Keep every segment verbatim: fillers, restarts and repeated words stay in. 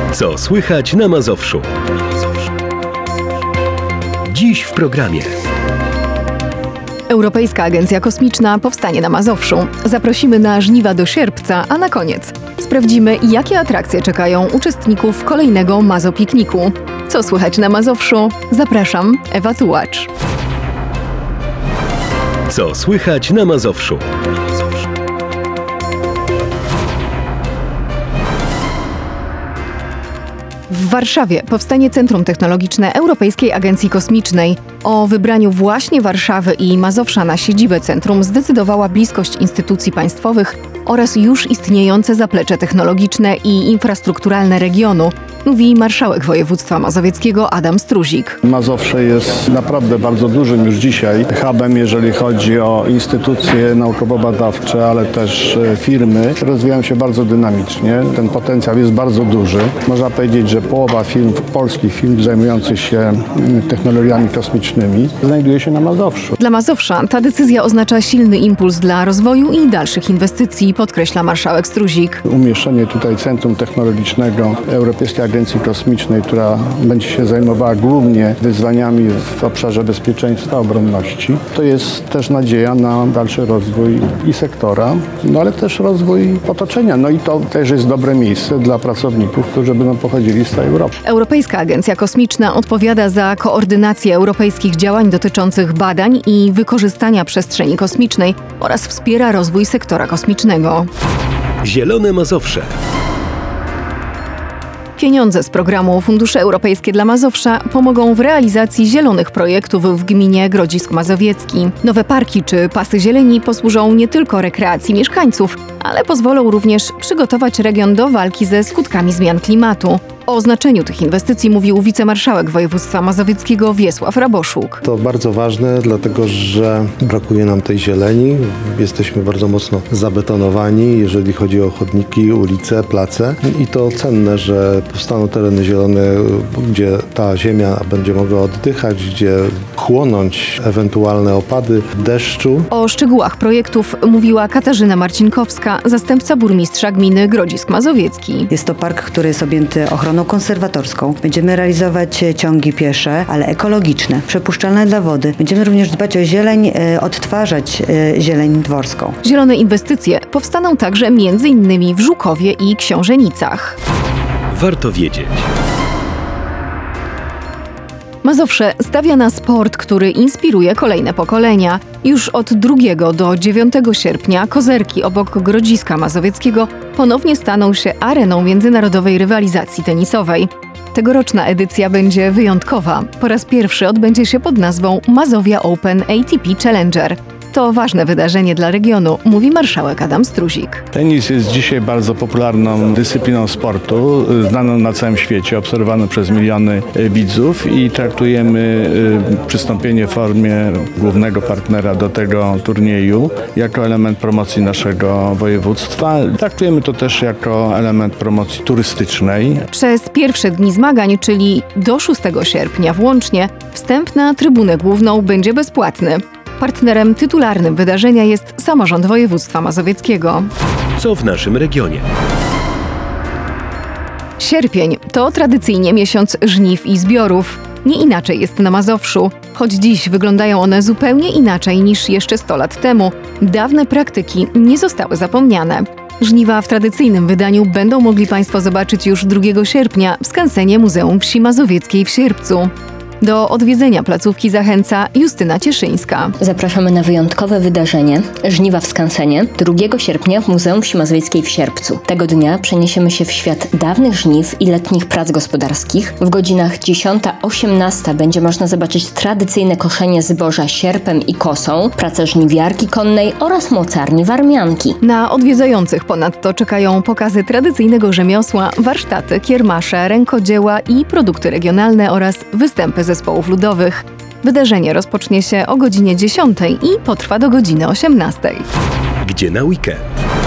Co słychać na Mazowszu? Dziś w programie. Europejska Agencja Kosmiczna powstanie na Mazowszu. Zaprosimy na żniwa do sierpca, a na koniec sprawdzimy, jakie atrakcje czekają uczestników kolejnego Mazopikniku. Co słychać na Mazowszu? Zapraszam, Ewa Tułacz. Co słychać na Mazowszu? W Warszawie powstanie Centrum Technologiczne Europejskiej Agencji Kosmicznej. O wybraniu właśnie Warszawy i Mazowsza na siedzibę centrum zdecydowała bliskość instytucji państwowych oraz już istniejące zaplecze technologiczne i infrastrukturalne regionu, mówi marszałek województwa mazowieckiego Adam Struzik. Mazowsze jest naprawdę bardzo dużym już dzisiaj hubem, jeżeli chodzi o instytucje naukowo-badawcze, ale też firmy. Rozwijają się bardzo dynamicznie. Ten potencjał jest bardzo duży. Można powiedzieć, że połowa firm, polskich firm zajmujących się technologiami kosmicznymi znajduje się na Mazowszu. Dla Mazowsza ta decyzja oznacza silny impuls dla rozwoju i dalszych inwestycji, podkreśla marszałek Struzik. Umieszczenie tutaj Centrum Technologicznego Europejskiej Agencji Kosmicznej, która będzie się zajmowała głównie wyzwaniami w obszarze bezpieczeństwa, obronności. To jest też nadzieja na dalszy rozwój i sektora, no ale też rozwój otoczenia. No i to też jest dobre miejsce dla pracowników, którzy będą pochodzili z całej Europy. Europejska Agencja Kosmiczna odpowiada za koordynację europejskich działań dotyczących badań i wykorzystania przestrzeni kosmicznej oraz wspiera rozwój sektora kosmicznego. Zielone Mazowsze. Pieniądze z programu Fundusze Europejskie dla Mazowsza pomogą w realizacji zielonych projektów w gminie Grodzisk Mazowiecki. Nowe parki czy pasy zieleni posłużą nie tylko rekreacji mieszkańców, ale pozwolą również przygotować region do walki ze skutkami zmian klimatu. O znaczeniu tych inwestycji mówił wicemarszałek województwa mazowieckiego Wiesław Raboszuk. To bardzo ważne, dlatego że brakuje nam tej zieleni. Jesteśmy bardzo mocno zabetonowani, jeżeli chodzi o chodniki, ulice, place. I to cenne, że powstaną tereny zielone, gdzie ta ziemia będzie mogła oddychać, gdzie chłonąć ewentualne opady deszczu. O szczegółach projektów mówiła Katarzyna Marcinkowska, zastępca burmistrza gminy Grodzisk Mazowiecki. Jest to park, który jest objęty ochroną konserwatorską. Będziemy realizować ciągi piesze, ale ekologiczne, przepuszczalne dla wody. Będziemy również dbać o zieleń, odtwarzać zieleń dworską. Zielone inwestycje powstaną także między innymi w Żukowie i Książenicach. Warto wiedzieć. Mazowsze stawia na sport, który inspiruje kolejne pokolenia. Już od drugiego do dziewiątego sierpnia Kozerki obok Grodziska Mazowieckiego ponownie staną się areną międzynarodowej rywalizacji tenisowej. Tegoroczna edycja będzie wyjątkowa. Po raz pierwszy odbędzie się pod nazwą Mazowia Open A T P Challenger. To ważne wydarzenie dla regionu, mówi marszałek Adam Struzik. Tenis jest dzisiaj bardzo popularną dyscypliną sportu, znaną na całym świecie, obserwowaną przez miliony widzów i traktujemy przystąpienie w formie głównego partnera do tego turnieju jako element promocji naszego województwa. Traktujemy to też jako element promocji turystycznej. Przez pierwsze dni zmagań, czyli do szóstego sierpnia włącznie, wstęp na trybunę główną będzie bezpłatny. Partnerem tytularnym wydarzenia jest samorząd województwa mazowieckiego. Co w naszym regionie? Sierpień to tradycyjnie miesiąc żniw i zbiorów. Nie inaczej jest na Mazowszu. Choć dziś wyglądają one zupełnie inaczej niż jeszcze sto lat temu, dawne praktyki nie zostały zapomniane. Żniwa w tradycyjnym wydaniu będą mogli Państwo zobaczyć już drugiego sierpnia w skansenie Muzeum Wsi Mazowieckiej w Sierpcu. Do odwiedzenia placówki zachęca Justyna Cieszyńska. Zapraszamy na wyjątkowe wydarzenie Żniwa w skansenie drugiego sierpnia w Muzeum Wsi Mazowieckiej w Sierpcu. Tego dnia przeniesiemy się w świat dawnych żniw i letnich prac gospodarskich. W godzinach dziesiąta osiemnasta będzie można zobaczyć tradycyjne koszenie zboża sierpem i kosą, pracę żniwiarki konnej oraz mocarni warmianki. Na odwiedzających ponadto czekają pokazy tradycyjnego rzemiosła, warsztaty, kiermasze, rękodzieła i produkty regionalne oraz występy zespołów ludowych. Wydarzenie rozpocznie się o godzinie dziesiątej i potrwa do godziny osiemnastej. Gdzie na weekend?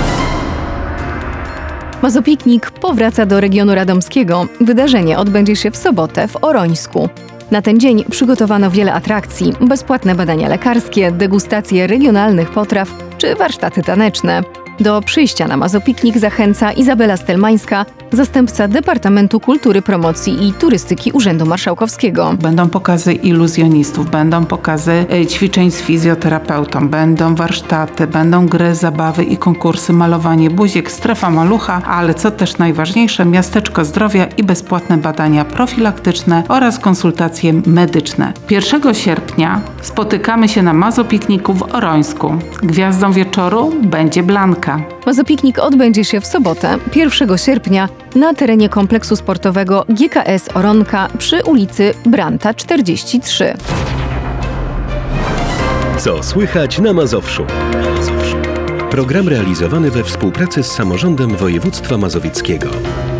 Mazopiknik powraca do regionu radomskiego. Wydarzenie odbędzie się w sobotę w Orońsku. Na ten dzień przygotowano wiele atrakcji, bezpłatne badania lekarskie, degustacje regionalnych potraw czy warsztaty taneczne. Do przyjścia na Mazopiknik zachęca Izabela Stelmańska, zastępca Departamentu Kultury, Promocji i Turystyki Urzędu Marszałkowskiego. Będą pokazy iluzjonistów, będą pokazy e, ćwiczeń z fizjoterapeutą, będą warsztaty, będą gry, zabawy i konkursy, malowanie buziek, strefa malucha, ale co też najważniejsze, miasteczko zdrowia i bezpłatne badania profilaktyczne oraz konsultacje medyczne. pierwszego sierpnia spotykamy się na Mazopikniku w Orońsku. Gwiazdą wieczoru będzie Blanka. Mazopiknik odbędzie się w sobotę, pierwszego sierpnia, na terenie kompleksu sportowego G K S Oronka przy ulicy Branta czterdzieści trzy. Co słychać na Mazowszu? Program realizowany we współpracy z Samorządem Województwa Mazowieckiego.